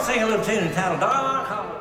to sing a little tune entitled Dark Hollow.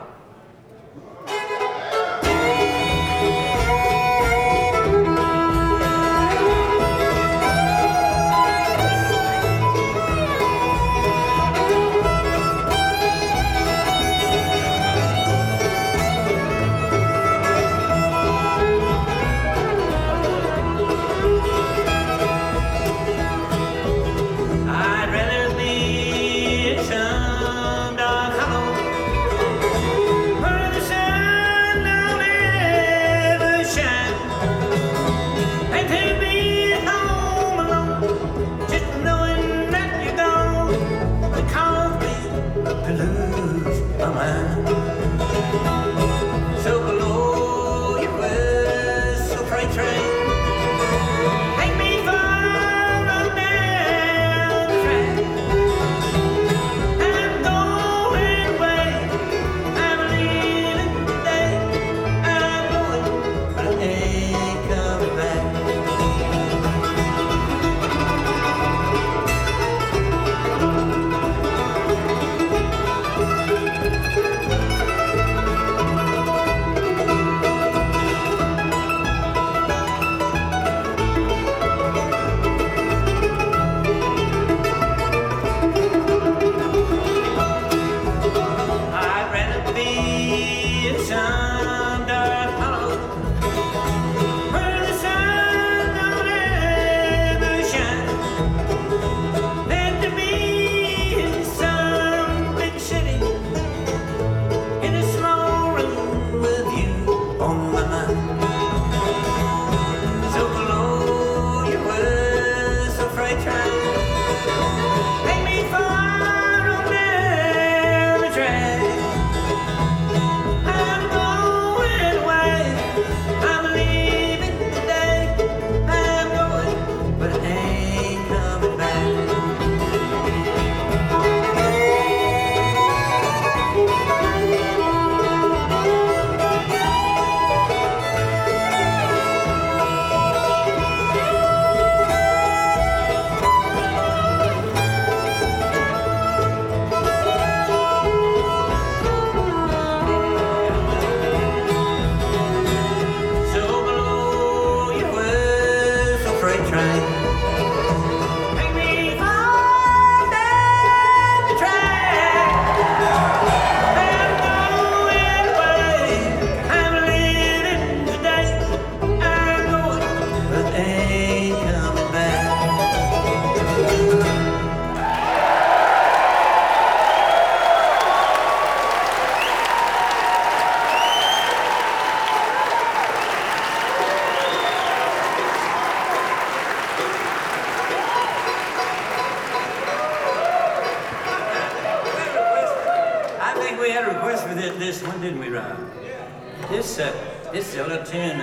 We had a request for this one, didn't we, Ron? This is a little tune.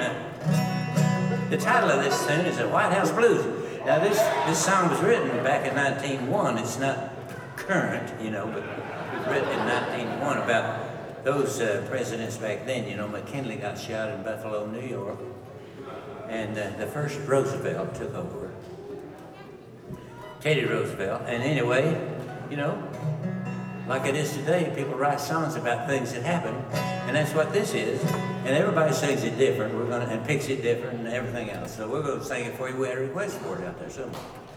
The title of this tune is "The White House Blues." Now, this song was written back in 1901. It's not current, you know, but it was written in 1901 about those presidents back then. You know, McKinley got shot in Buffalo, New York, and the first Roosevelt took over. Teddy Roosevelt. And anyway, you know, like it is today, people write songs about things that happen, and that's what this is. And everybody sings it different. And picks it different and everything else. So we're going to sing it for you. We had a request for it out there somewhere.